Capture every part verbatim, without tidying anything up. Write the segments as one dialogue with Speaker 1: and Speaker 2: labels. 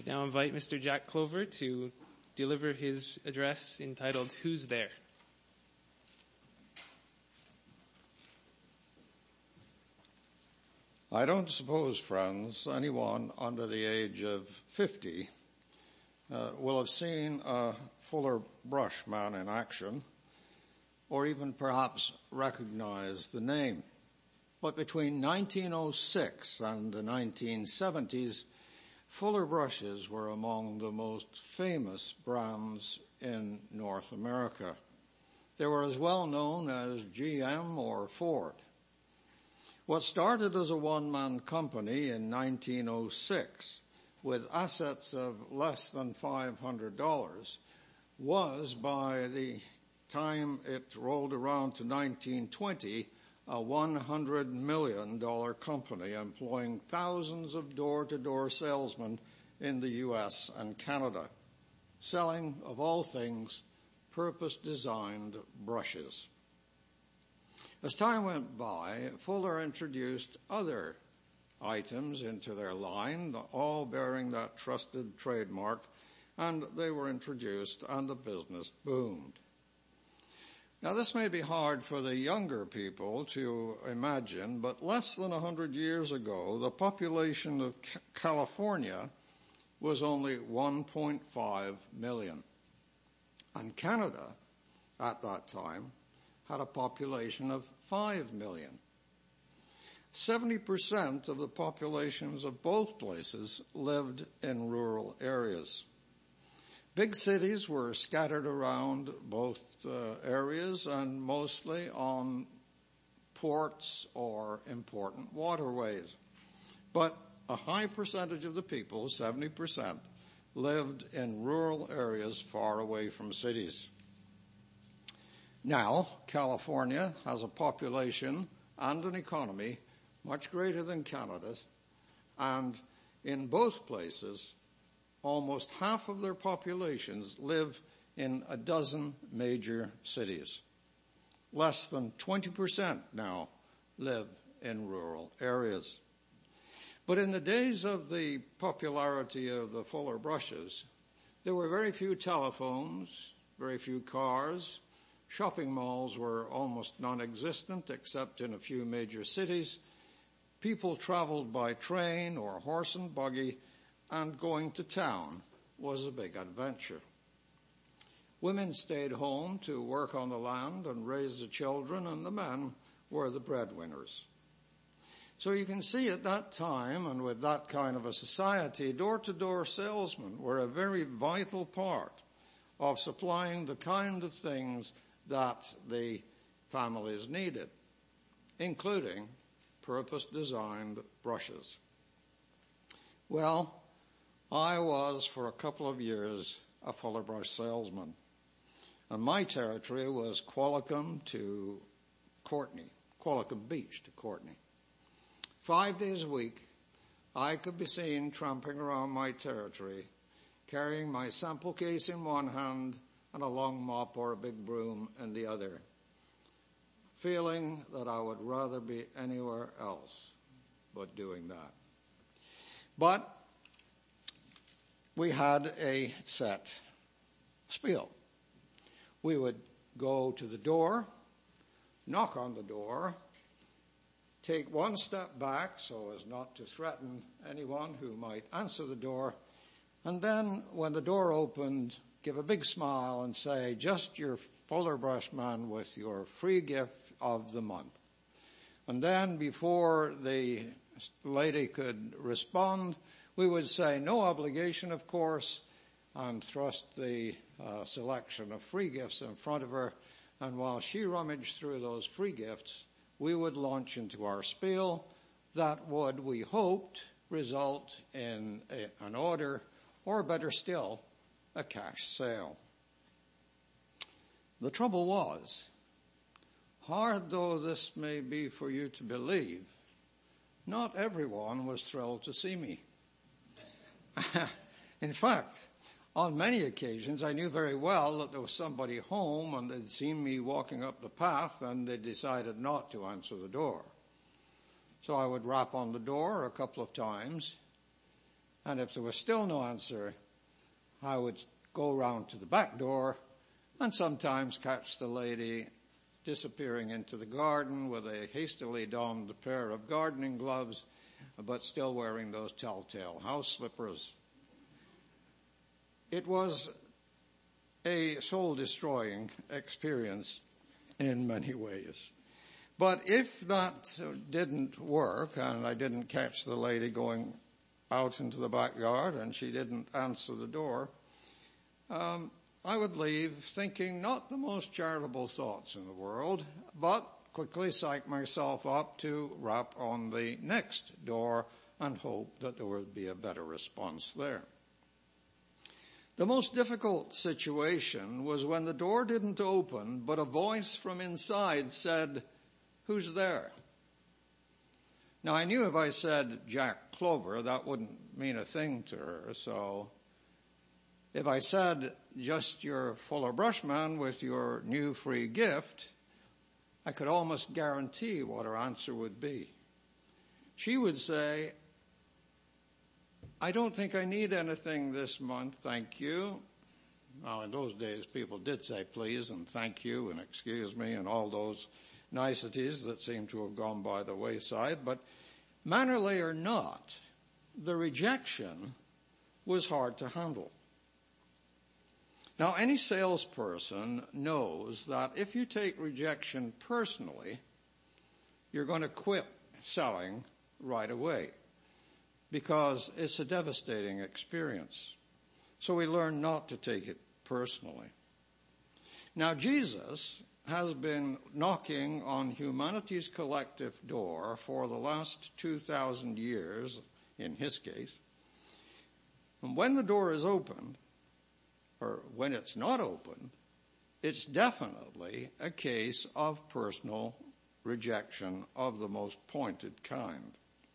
Speaker 1: I now invite Mister Jack Clover to deliver his address entitled, Who's There?
Speaker 2: I don't suppose, friends, anyone under the age of fifty uh, will have seen a Fuller Brush man in action, or even perhaps recognize the name. But between nineteen oh six and the nineteen seventies, Fuller Brushes were among the most famous brands in North America. They were as well known as G M or Ford. What started as a one-man company in nineteen oh six with assets of less than five hundred dollars was, by the time it rolled around to nineteen twenty, a one hundred million dollars company employing thousands of door-to-door salesmen in the U S and Canada, selling, of all things, purpose-designed brushes. As time went by, Fuller introduced other items into their line, all bearing that trusted trademark, and they were introduced and the business boomed. Now, this may be hard for the younger people to imagine, but less than one hundred years ago, the population of California was only one point five million. And Canada, at that time, had a population of five million. seventy percent of the populations of both places lived in rural areas. Big cities were scattered around both uh, areas and mostly on ports or important waterways. But a high percentage of the people, seventy percent, lived in rural areas far away from cities. Now, California has a population and an economy much greater than Canada's, and in both places, almost half of their populations live in a dozen major cities. Less than twenty percent now live in rural areas. But in the days of the popularity of the Fuller Brushes, there were very few telephones, very few cars. Shopping malls were almost non-existent except in a few major cities. People traveled by train or horse and buggy, and going to town was a big adventure. Women stayed home to work on the land and raise the children, and the men were the breadwinners. So you can see at that time, and with that kind of a society, door-to-door salesmen were a very vital part of supplying the kind of things that the families needed, including purpose-designed brushes. Well, I was for a couple of years a Fuller Brush salesman, and my territory was Qualicum to Courtenay, Qualicum Beach to Courtenay. Five days a week, I could be seen tramping around my territory, carrying my sample case in one hand and a long mop or a big broom in the other, feeling that I would rather be anywhere else but doing that. But we had a set spiel. We would go to the door, knock on the door, take one step back so as not to threaten anyone who might answer the door, and then when the door opened, give a big smile and say, just your Fuller Brush man with your free gift of the month. And then before the lady could respond, we would say, no obligation, of course, and thrust the uh, selection of free gifts in front of her. And while she rummaged through those free gifts, we would launch into our spiel that would, we hoped, result in a, an order, or better still, a cash sale. The trouble was, hard though this may be for you to believe, not everyone was thrilled to see me. In fact, on many occasions I knew very well that there was somebody home and they'd seen me walking up the path and they decided not to answer the door. So I would rap on the door a couple of times, And if there was still no answer, I would go round to the back door and sometimes catch the lady disappearing into the garden with a hastily donned pair of gardening gloves, but still wearing those telltale house slippers. It was a soul-destroying experience in many ways. But if that didn't work, and I didn't catch the lady going out into the backyard and she didn't answer the door, um, I would leave thinking not the most charitable thoughts in the world, but quickly psych myself up to rap on the next door and hope that there would be a better response there. The most difficult situation was when the door didn't open, but a voice from inside said, "Who's there?" Now, I knew if I said Jack Clover, that wouldn't mean a thing to her, so if I said just your Fuller Brushman with your new free gift, I could almost guarantee what her answer would be. She would say, "I don't think I need anything this month, thank you." Now, in those days, people did say please and thank you and excuse me and all those niceties that seem to have gone by the wayside. But mannerly or not, the rejection was hard to handle. Now, any salesperson knows that if you take rejection personally, you're going to quit selling right away because it's a devastating experience. So we learn not to take it personally. Now, Jesus has been knocking on humanity's collective door for the last two thousand years, in his case. And when the door is opened, or when it's not opened, it's definitely a case of personal rejection of the most pointed kind.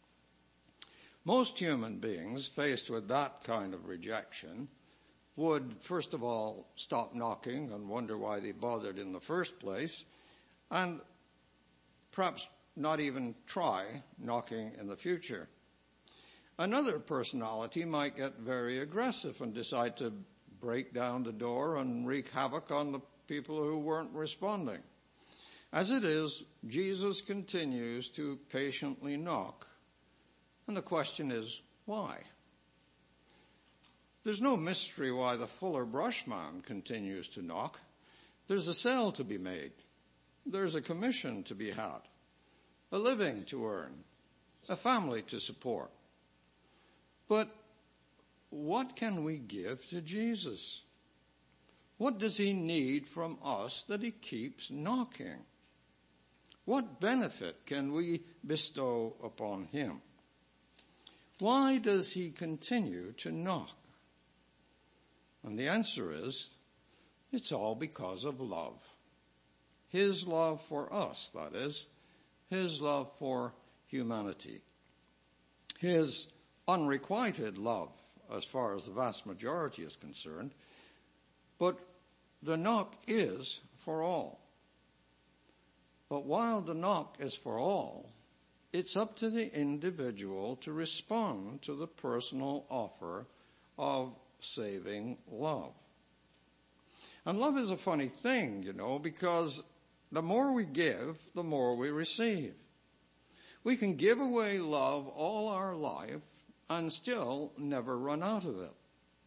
Speaker 2: Most human beings faced with that kind of rejection would, first of all, stop knocking and wonder why they bothered in the first place, and perhaps not even try knocking in the future. Another personality might get very aggressive and decide to break down the door and wreak havoc on the people who weren't responding. As it is, Jesus continues to patiently knock. And the question is, why? There's no mystery why the Fuller Brushman continues to knock. There's a sale to be made. There's a commission to be had, a living to earn, a family to support. But what can we give to Jesus? What does he need from us that he keeps knocking? What benefit can we bestow upon him? Why does he continue to knock? And the answer is, it's all because of love. His love for us, that is, his love for humanity. His unrequited love, as far as the vast majority is concerned. But the knock is for all. But while the knock is for all, it's up to the individual to respond to the personal offer of saving love. And love is a funny thing, you know, because the more we give, the more we receive. We can give away love all our life and still never run out of it.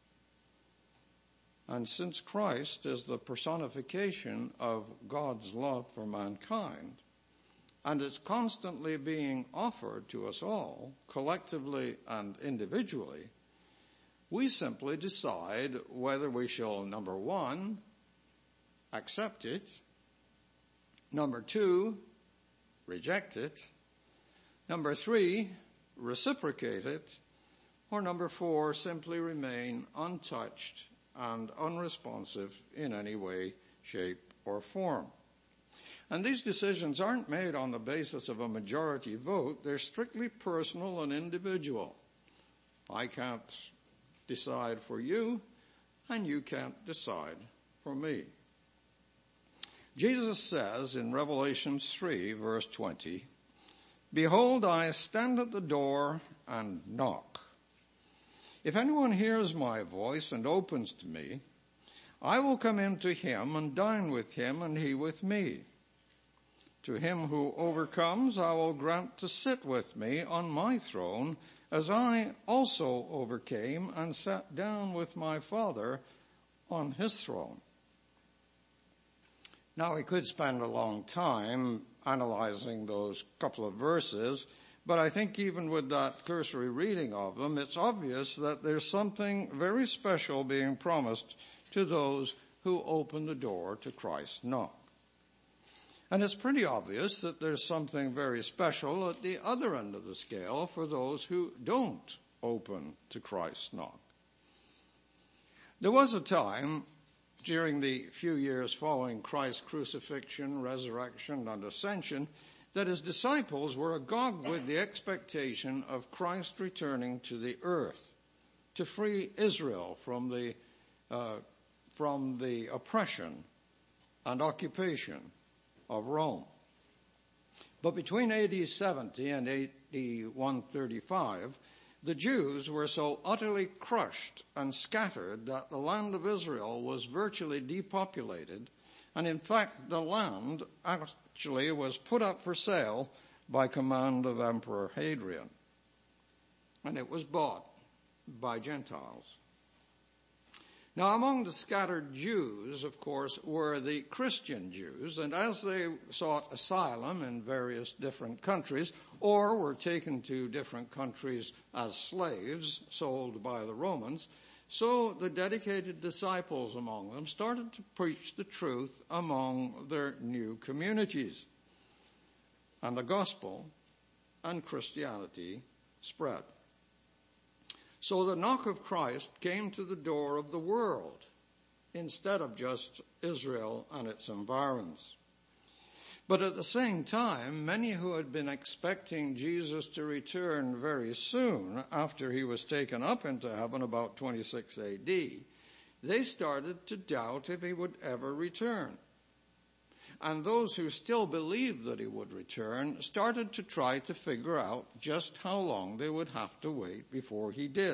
Speaker 2: And since Christ is the personification of God's love for mankind, and it's constantly being offered to us all, collectively and individually, we simply decide whether we shall, number one, accept it, number two, reject it, number three, reciprocate it, or number four, simply remain untouched and unresponsive in any way, shape, or form. And these decisions aren't made on the basis of a majority vote. They're strictly personal and individual. I can't decide for you, and you can't decide for me. Jesus says in Revelation three, verse twenty, "Behold, I stand at the door and knock. If anyone hears my voice and opens to me, I will come in to him and dine with him and he with me. To him who overcomes, I will grant to sit with me on my throne, as I also overcame and sat down with my Father on his throne. Now, we could spend a long time analyzing those couple of verses, but I think even with that cursory reading of them, it's obvious that there's something very special being promised to those who open the door to Christ's knock. And it's pretty obvious that there's something very special at the other end of the scale for those who don't open to Christ's knock. There was a time during the few years following Christ's crucifixion, resurrection, and ascension that his disciples were agog with the expectation of Christ returning to the earth to free Israel from the uh, from the oppression and occupation of Rome. But between A D seventy and A D one thirty-five, the Jews were so utterly crushed and scattered that the land of Israel was virtually depopulated, and in fact the land actually was put up for sale by command of Emperor Hadrian, and it was bought by Gentiles. Now, among the scattered Jews, of course, were the Christian Jews, and as they sought asylum in various different countries, or were taken to different countries as slaves sold by the Romans, so the dedicated disciples among them started to preach the truth among their new communities. And the gospel and Christianity spread. So the knock of Christ came to the door of the world instead of just Israel and its environs. But at the same time, many who had been expecting Jesus to return very soon after he was taken up into heaven about twenty-six A D, they started to doubt if he would ever return. And those who still believed that he would return started to try to figure out just how long they would have to wait before he did.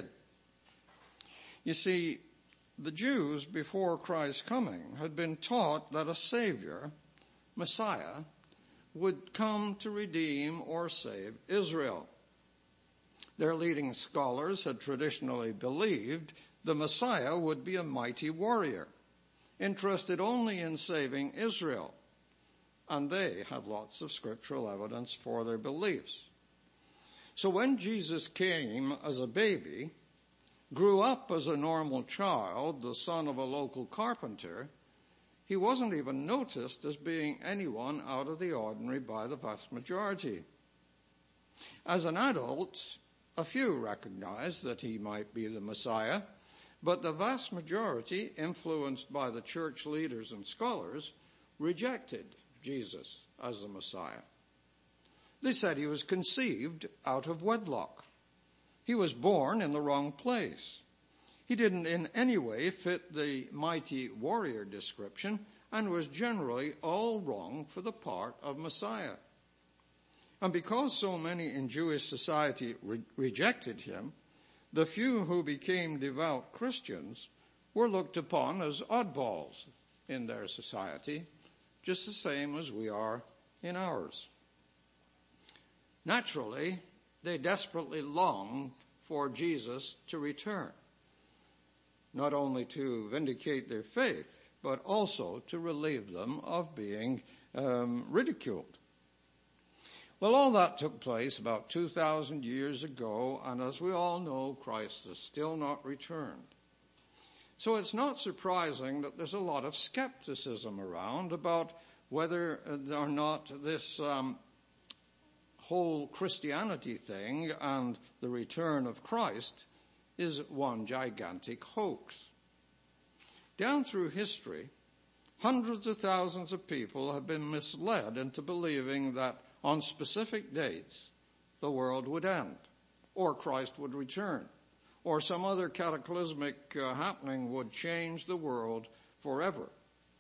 Speaker 2: You see, the Jews before Christ's coming had been taught that a Savior, Messiah, would come to redeem or save Israel. Their leading scholars had traditionally believed the Messiah would be a mighty warrior, interested only in saving Israel. And they had lots of scriptural evidence for their beliefs. So when Jesus came as a baby, grew up as a normal child, the son of a local carpenter, he wasn't even noticed as being anyone out of the ordinary by the vast majority. As an adult, a few recognized that he might be the Messiah, but the vast majority, influenced by the church leaders and scholars, rejected Jesus as the Messiah. They said he was conceived out of wedlock. He was born in the wrong place. He didn't in any way fit the mighty warrior description and was generally all wrong for the part of Messiah. And because so many in Jewish society re- rejected him, the few who became devout Christians were looked upon as oddballs in their society, just the same as we are in ours. Naturally, they desperately longed for Jesus to return, not only to vindicate their faith, but also to relieve them of being um, ridiculed. Well, all that took place about two thousand years ago, and as we all know, Christ has still not returned. So it's not surprising that there's a lot of skepticism around about whether or not this um, whole Christianity thing and the return of Christ is one gigantic hoax. Down through history, hundreds of thousands of people have been misled into believing that on specific dates the world would end, or Christ would return, or some other cataclysmic uh, happening would change the world forever.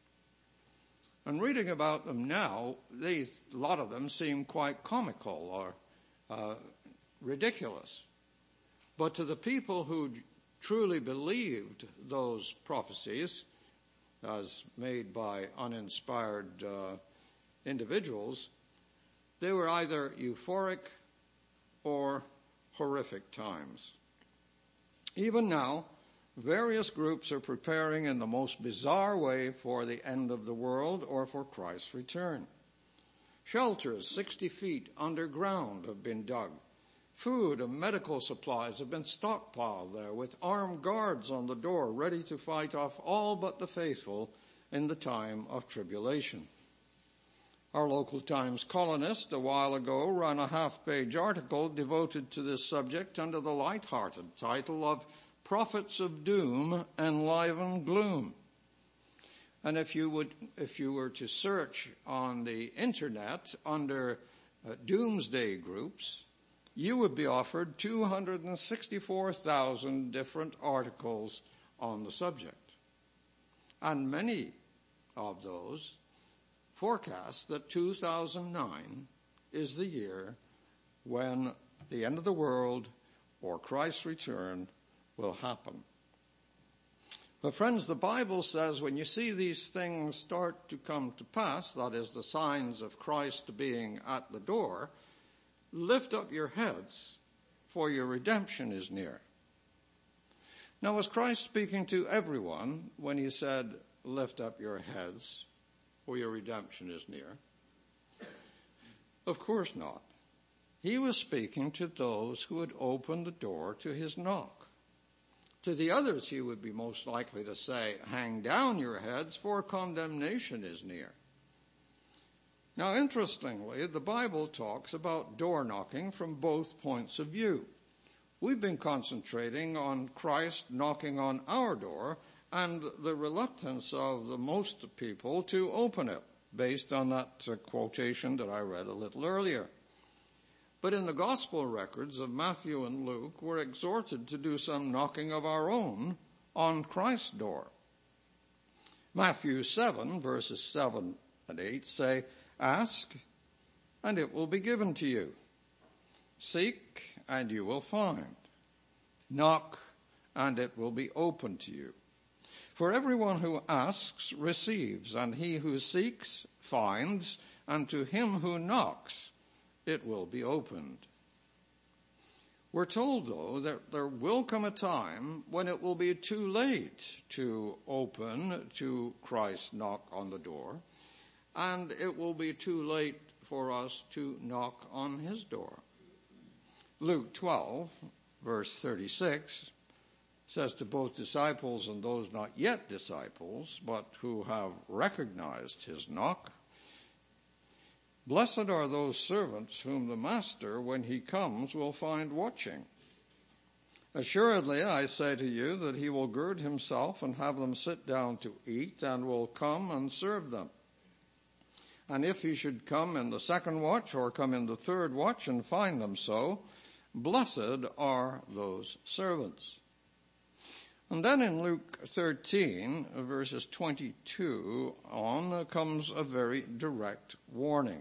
Speaker 2: And reading about them now, these, a lot of them seem quite comical or uh, ridiculous. But to the people who truly believed those prophecies as made by uninspired uh, individuals, they were either euphoric or horrific times. Even now, various groups are preparing in the most bizarre way for the end of the world or for Christ's return. Shelters sixty feet underground have been dug. Food and medical supplies have been stockpiled there with armed guards on the door ready to fight off all but the faithful in the time of tribulation. Our local Times columnist a while ago ran a half-page article devoted to this subject under the light-hearted title of Prophets of Doom Enliven Gloom. And if you would, if you were to search on the internet under uh, doomsday groups, you would be offered two hundred sixty-four thousand different articles on the subject. And many of those forecast that two thousand nine is the year when the end of the world or Christ's return will happen. But friends, the Bible says when you see these things start to come to pass, that is the signs of Christ being at the door, lift up your heads, for your redemption is near. Now, was Christ speaking to everyone when he said, lift up your heads, for your redemption is near? Of course not. He was speaking to those who had opened the door to his knock. To the others, he would be most likely to say, hang down your heads, for condemnation is near. Now, interestingly, the Bible talks about door knocking from both points of view. We've been concentrating on Christ knocking on our door and the reluctance of the most people to open it, based on that uh, quotation that I read a little earlier. But in the gospel records of Matthew and Luke, we're exhorted to do some knocking of our own on Christ's door. Matthew seven, verses seven and eight say, ask, and it will be given to you. Seek, and you will find. Knock, and it will be opened to you. For everyone who asks receives, and he who seeks finds, and to him who knocks it will be opened. We're told, though, that there will come a time when it will be too late to open to Christ's knock on the door, and it will be too late for us to knock on his door. Luke twelve, verse thirty-six, says to both disciples and those not yet disciples, but who have recognized his knock, blessed are those servants whom the master, when he comes, will find watching. Assuredly, I say to you that he will gird himself and have them sit down to eat, and will come and serve them. And if he should come in the second watch or come in the third watch and find them so, blessed are those servants. And then in Luke thirteen, verses twenty-two on, comes a very direct warning.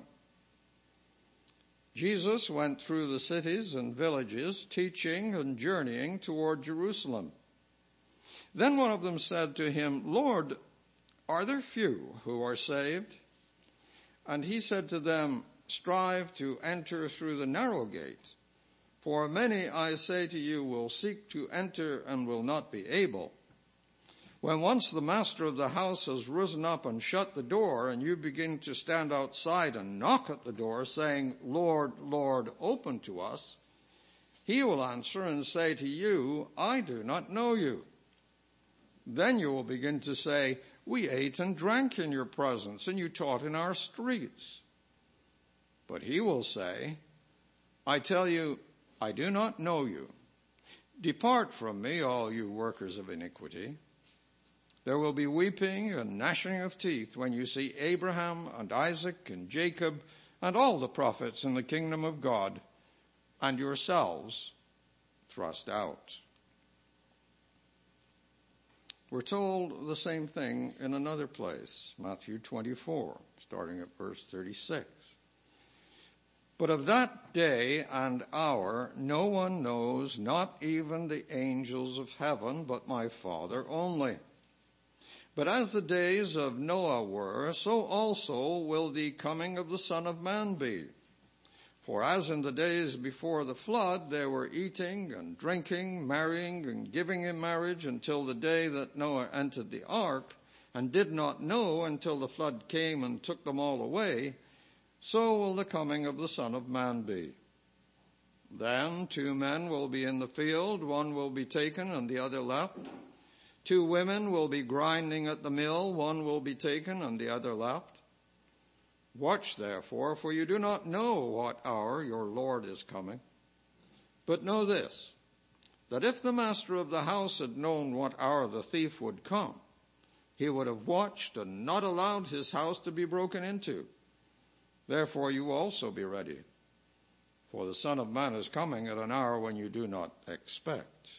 Speaker 2: Jesus went through the cities and villages, teaching and journeying toward Jerusalem. Then one of them said to him, Lord, are there few who are saved? And he said to them, strive to enter through the narrow gate. For many, I say to you, will seek to enter and will not be able. When once the master of the house has risen up and shut the door, and you begin to stand outside and knock at the door, saying, Lord, Lord, open to us, he will answer and say to you, I do not know you. Then you will begin to say, we ate and drank in your presence, and you taught in our streets. But he will say, I tell you, I do not know you. Depart from me, all you workers of iniquity. There will be weeping and gnashing of teeth when you see Abraham and Isaac and Jacob and all the prophets in the kingdom of God, and yourselves thrust out. We're told the same thing in another place, Matthew twenty-four, starting at verse thirty-six. But of that day and hour no one knows, not even the angels of heaven, but my Father only. But as the days of Noah were, so also will the coming of the Son of Man be. For as in the days before the flood, they were eating and drinking, marrying and giving in marriage until the day that Noah entered the ark, and did not know until the flood came and took them all away, so will the coming of the Son of Man be. Then two men will be in the field, one will be taken and the other left. Two women will be grinding at the mill, one will be taken and the other left. Watch therefore, for you do not know what hour your Lord is coming. But know this, that if the master of the house had known what hour the thief would come, he would have watched and not allowed his house to be broken into. Therefore you also be ready, for the Son of Man is coming at an hour when you do not expect.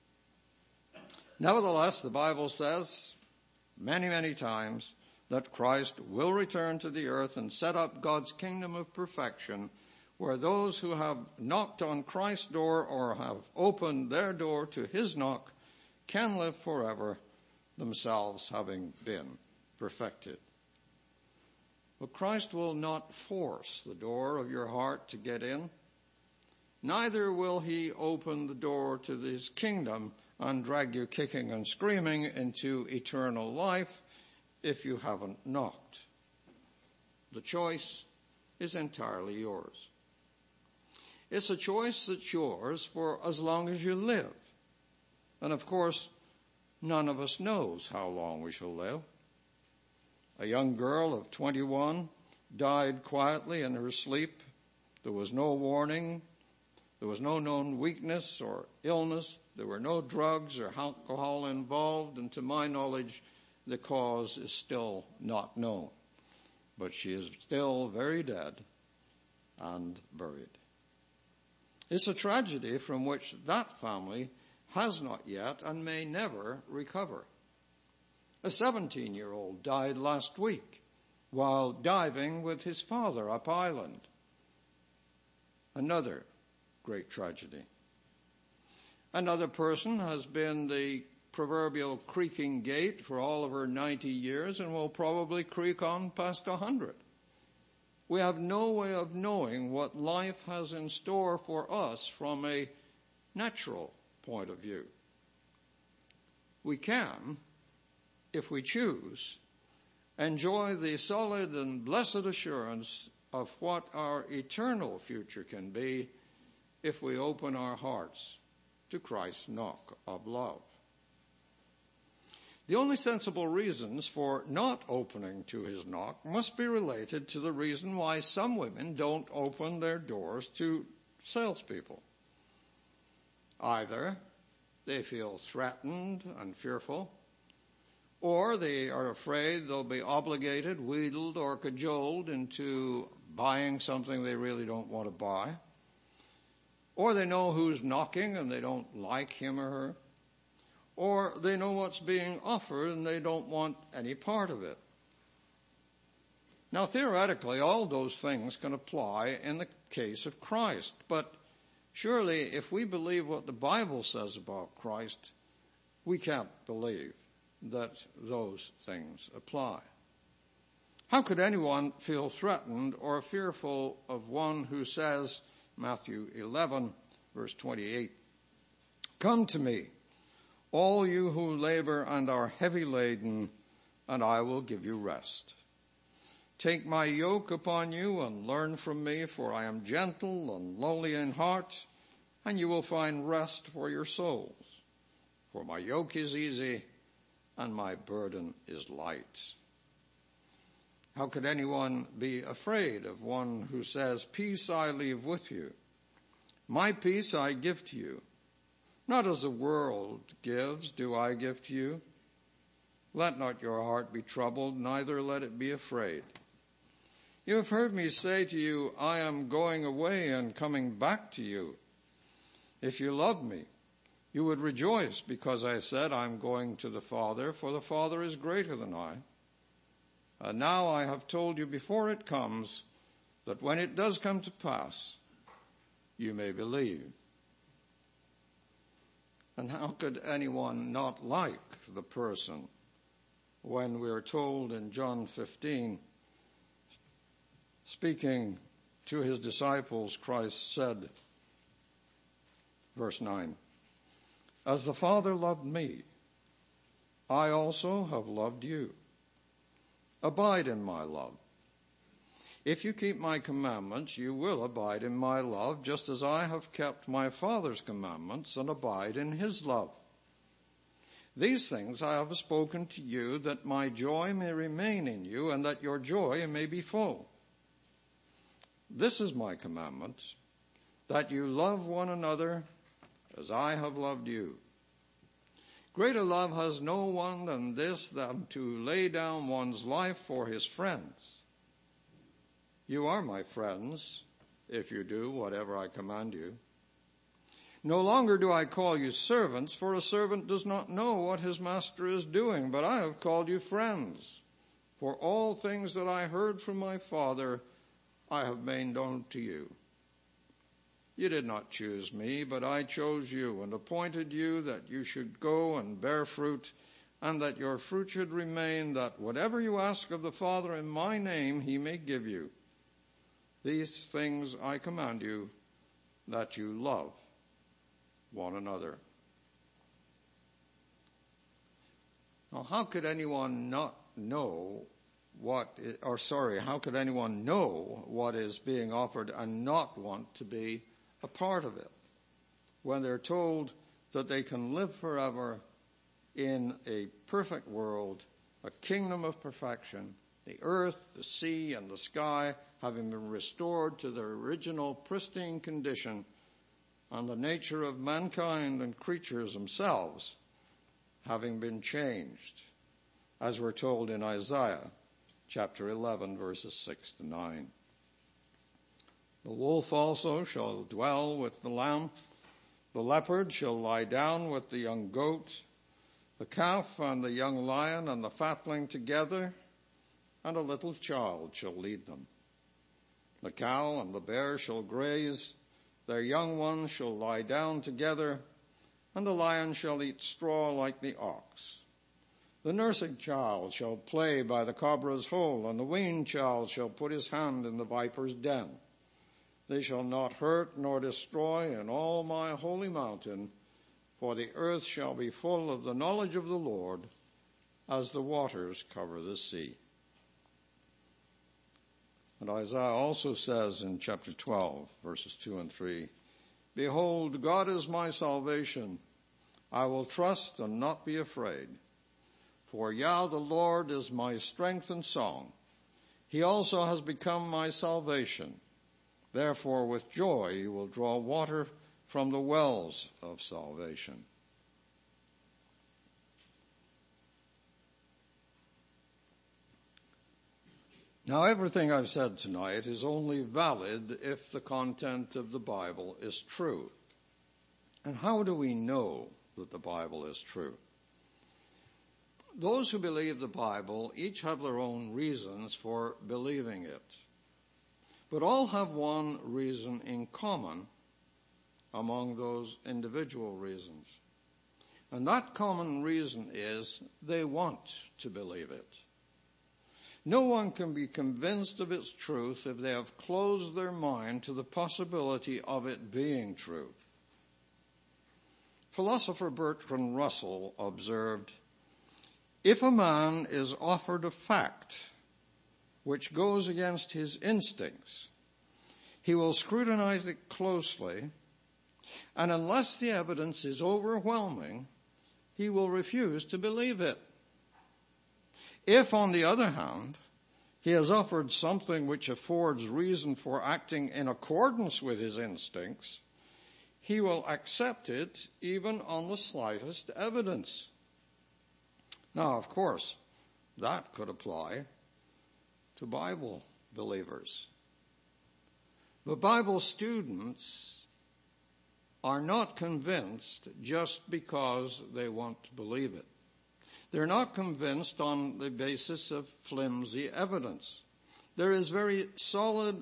Speaker 2: Nevertheless, the Bible says many, many times that Christ will return to the earth and set up God's kingdom of perfection, where those who have knocked on Christ's door or have opened their door to his knock can live forever, themselves having been perfected. But Christ will not force the door of your heart to get in. Neither will he open the door to his kingdom and drag you kicking and screaming into eternal life if you haven't knocked. The choice is entirely yours. It's a choice that's yours for as long as you live. And of course, none of us knows how long we shall live. A young girl of twenty-one died quietly in her sleep. There was no warning. There was no known weakness or illness. There were no drugs or alcohol involved. And to my knowledge, the cause is still not known. But she is still very dead and buried. It's a tragedy from which that family has not yet and may never recover. A seventeen-year-old died last week while diving with his father up island. Another great tragedy. Another person has been the proverbial creaking gate for all of her ninety years and will probably creak on past a hundred. We have no way of knowing what life has in store for us from a natural point of view. We can, if we choose, enjoy the solid and blessed assurance of what our eternal future can be if we open our hearts to Christ's knock of love. The only sensible reasons for not opening to his knock must be related to the reason why some women don't open their doors to salespeople. Either they feel threatened and fearful, or they are afraid they'll be obligated, wheedled, or cajoled into buying something they really don't want to buy, or they know who's knocking and they don't like him or her, or they know what's being offered and they don't want any part of it. Now, theoretically, all those things can apply in the case of Christ, but surely if we believe what the Bible says about Christ, we can't believe that those things apply. How could anyone feel threatened or fearful of one who says, Matthew eleven, verse twenty-eight, "Come to me, all you who labor and are heavy laden, and I will give you rest. Take my yoke upon you and learn from me, for I am gentle and lowly in heart, and you will find rest for your souls. For my yoke is easy and my burden is light." How could anyone be afraid of one who says, "Peace I leave with you. My peace I give to you. Not as the world gives do I give to you. Let not your heart be troubled, neither let it be afraid. You have heard me say to you, I am going away and coming back to you. If you loved me, you would rejoice because I said I am going to the Father, for the Father is greater than I. And now I have told you before it comes, that when it does come to pass, you may believe. And how could anyone not like the person when we are told in John fifteen, speaking to his disciples, Christ said, verse nine, "As the Father loved me, I also have loved you. Abide in my love. If you keep my commandments, you will abide in my love, just as I have kept my Father's commandments and abide in his love. These things I have spoken to you, that my joy may remain in you, and that your joy may be full. This is my commandment, that you love one another as I have loved you. Greater love has no one than this, than to lay down one's life for his friends. You are my friends, if you do whatever I command you. No longer do I call you servants, for a servant does not know what his master is doing, but I have called you friends. For all things that I heard from my Father, I have made known to you. You did not choose me, but I chose you and appointed you that you should go and bear fruit, and that your fruit should remain, that whatever you ask of the Father in my name, he may give you. These things I command you, that you love one another." Now, how could anyone not know what, or sorry, how could anyone know what is being offered and not want to be a part of it when they're told that they can live forever in a perfect world, a kingdom of perfection, the earth, the sea, and the sky having been restored to their original pristine condition, and the nature of mankind and creatures themselves having been changed, as we're told in Isaiah chapter eleven, verses six to nine. The wolf also shall dwell with the lamb, the leopard shall lie down with the young goat, the calf and the young lion and the fatling together, and a little child shall lead them. The cow and the bear shall graze, their young ones shall lie down together, and the lion shall eat straw like the ox. The nursing child shall play by the cobra's hole, and the weaned child shall put his hand in the viper's den. They shall not hurt nor destroy in all my holy mountain, for the earth shall be full of the knowledge of the Lord, as the waters cover the sea. And Isaiah also says in chapter twelve, verses two and three, "Behold, God is my salvation. I will trust and not be afraid. For Yah the Lord is my strength and song. He also has become my salvation. Therefore with joy you will draw water from the wells of salvation." Now, everything I've said tonight is only valid if the content of the Bible is true. And how do we know that the Bible is true? Those who believe the Bible each have their own reasons for believing it, but all have one reason in common among those individual reasons. And that common reason is they want to believe it. No one can be convinced of its truth if they have closed their mind to the possibility of it being true. Philosopher Bertrand Russell observed, "If a man is offered a fact which goes against his instincts, he will scrutinize it closely, and unless the evidence is overwhelming, he will refuse to believe it. If, on the other hand, he has offered something which affords reason for acting in accordance with his instincts, he will accept it even on the slightest evidence." Now, of course, that could apply to Bible believers. But Bible students are not convinced just because they want to believe it. They're not convinced on the basis of flimsy evidence. There is very solid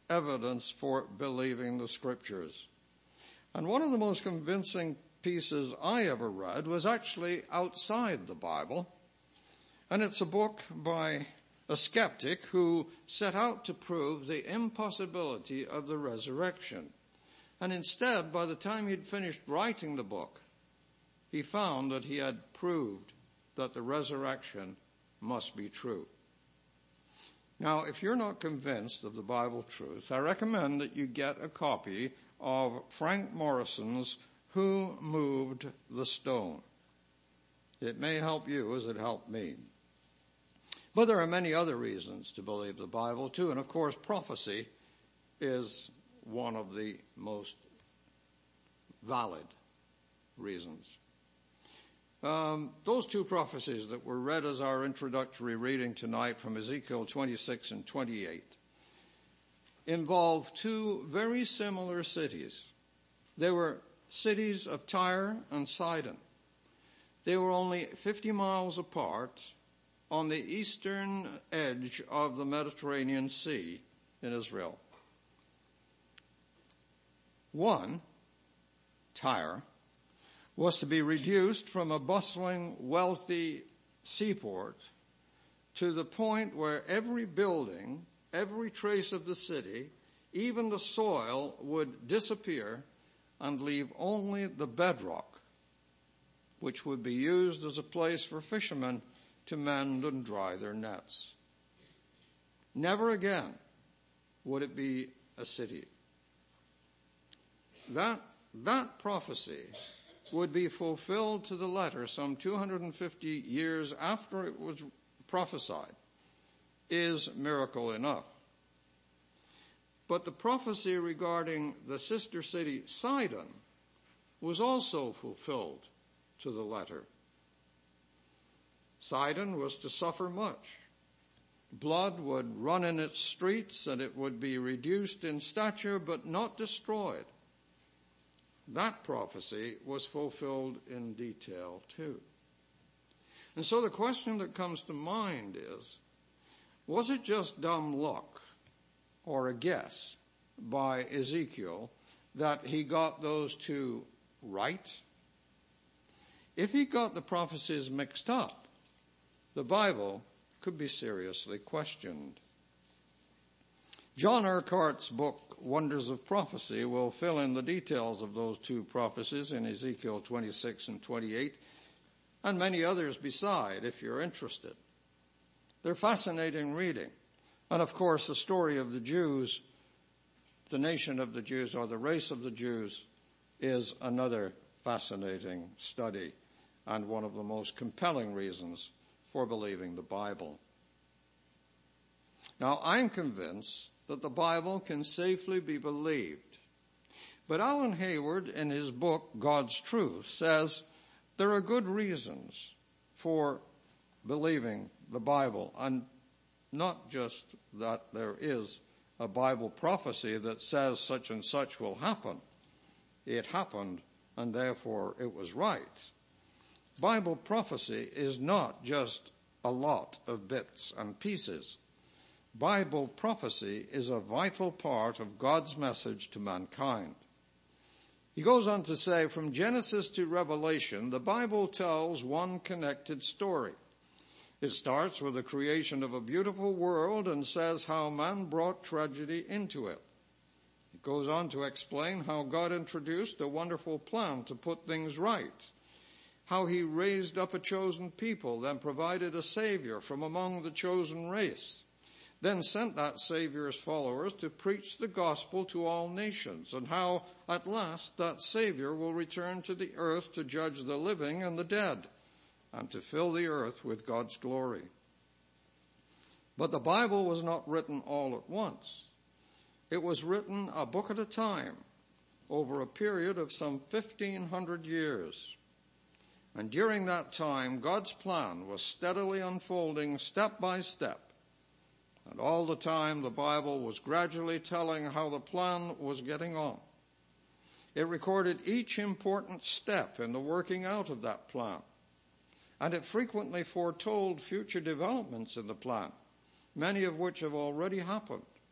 Speaker 2: evidence for believing the Scriptures. And one of the most convincing pieces I ever read was actually outside the Bible. And it's a book by a skeptic who set out to prove the impossibility of the resurrection. And instead, by the time he'd finished writing the book, he found that he had proved that the resurrection must be true. Now, if you're not convinced of the Bible truth, I recommend that you get a copy of Frank Morrison's Who Moved the Stone? It may help you as it helped me. But there are many other reasons to believe the Bible too, and of course prophecy is one of the most valid reasons. Um, those two prophecies that were read as our introductory reading tonight from Ezekiel twenty-six and twenty-eight involve two very similar cities. They were cities of Tyre and Sidon. They were only fifty miles apart on the eastern edge of the Mediterranean Sea in Israel. One, Tyre, was to be reduced from a bustling, wealthy seaport to the point where every building, every trace of the city, even the soil would disappear and leave only the bedrock, which would be used as a place for fishermen to mend and dry their nets. Never again would it be a city. That, that prophecy would be fulfilled to the letter some two hundred fifty years after it was prophesied, is miracle enough. But the prophecy regarding the sister city Sidon was also fulfilled to the letter. Sidon was to suffer much. Blood would run in its streets and it would be reduced in stature but not destroyed. That prophecy was fulfilled in detail too. And so the question that comes to mind is, was it just dumb luck or a guess by Ezekiel that he got those two right? If he got the prophecies mixed up, the Bible could be seriously questioned. John Urquhart's book, Wonders of Prophecy, will fill in the details of those two prophecies in Ezekiel twenty-six and twenty-eight, and many others beside, if you're interested. They're fascinating reading. And of course, the story of the Jews, the nation of the Jews, or the race of the Jews, is another fascinating study and one of the most compelling reasons for believing the Bible. Now, I'm convinced that the Bible can safely be believed. But Alan Hayward, in his book, God's Truth, says there are good reasons for believing the Bible, and not just that there is a Bible prophecy that says such and such will happen. It happened, and therefore it was right. Bible prophecy is not just a lot of bits and pieces. Bible prophecy is a vital part of God's message to mankind. He goes on to say, from Genesis to Revelation, the Bible tells one connected story. It starts with the creation of a beautiful world and says how man brought tragedy into it. It goes on to explain how God introduced a wonderful plan to put things right, how he raised up a chosen people, then provided a Savior from among the chosen race, then sent that Savior's followers to preach the gospel to all nations, and how at last that Savior will return to the earth to judge the living and the dead, and to fill the earth with God's glory. But the Bible was not written all at once. It was written a book at a time over a period of some fifteen hundred years. And during that time, God's plan was steadily unfolding step by step. And all the time, the Bible was gradually telling how the plan was getting on. It recorded each important step in the working out of that plan. And it frequently foretold future developments in the plan, many of which have already happened,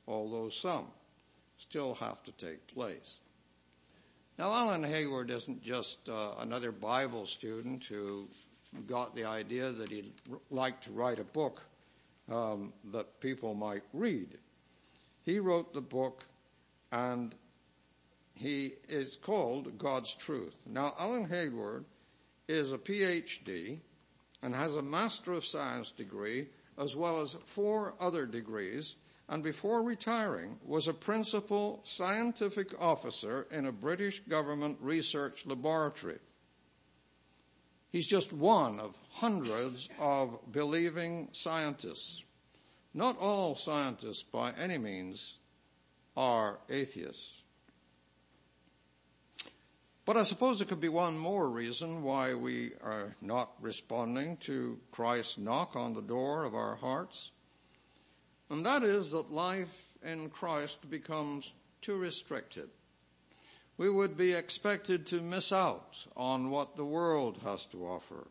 Speaker 2: although some still have to take place. Now, Alan Hayward isn't just uh, another Bible student who got the idea that he'd like to write a book um, that people might read. He wrote the book, and he is called God's Truth. Now, Alan Hayward is a P H D and has a Master of Science degree as well as four other degrees, and before retiring was a principal scientific officer in a British government research laboratory. He's just one of hundreds of believing scientists. Not all scientists by any means are atheists. But I suppose there could be one more reason why we are not responding to Christ's knock on the door of our hearts. And that is that life in Christ becomes too restricted. We would be expected to miss out on what the world has to offer.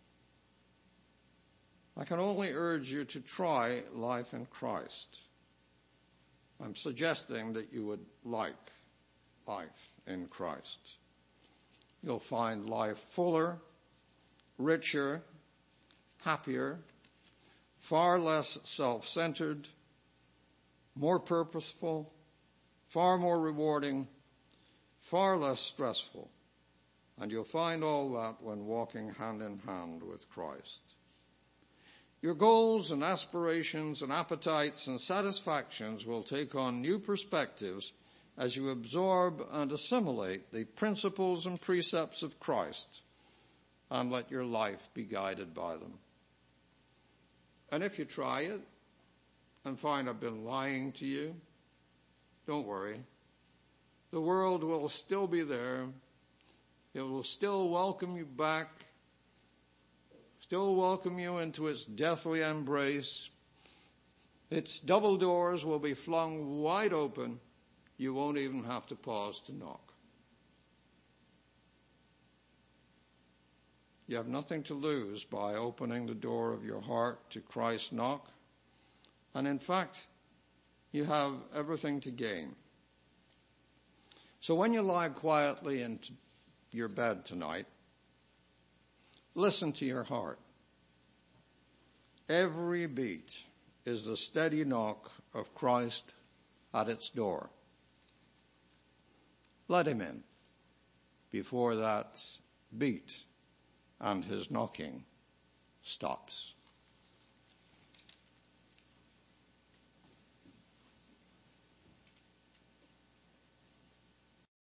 Speaker 2: I can only urge you to try life in Christ. I'm suggesting that you would like life in Christ. You'll find life fuller, richer, happier, far less self-centered, more purposeful, far more rewarding, far less stressful. And you'll find all that when walking hand in hand with Christ. Your goals and aspirations and appetites and satisfactions will take on new perspectives as you absorb and assimilate the principles and precepts of Christ and let your life be guided by them. And if you try it and find I've been lying to you, don't worry. The world will still be there. It will still welcome you back, still welcome you into its deathly embrace. Its double doors will be flung wide open. You won't even have to pause to knock. You have nothing to lose by opening the door of your heart to Christ's knock. And in fact, you have everything to gain. So when you lie quietly in your bed tonight, listen to your heart. Every beat is the steady knock of Christ at its door. Let him in before that beat and his knocking stops.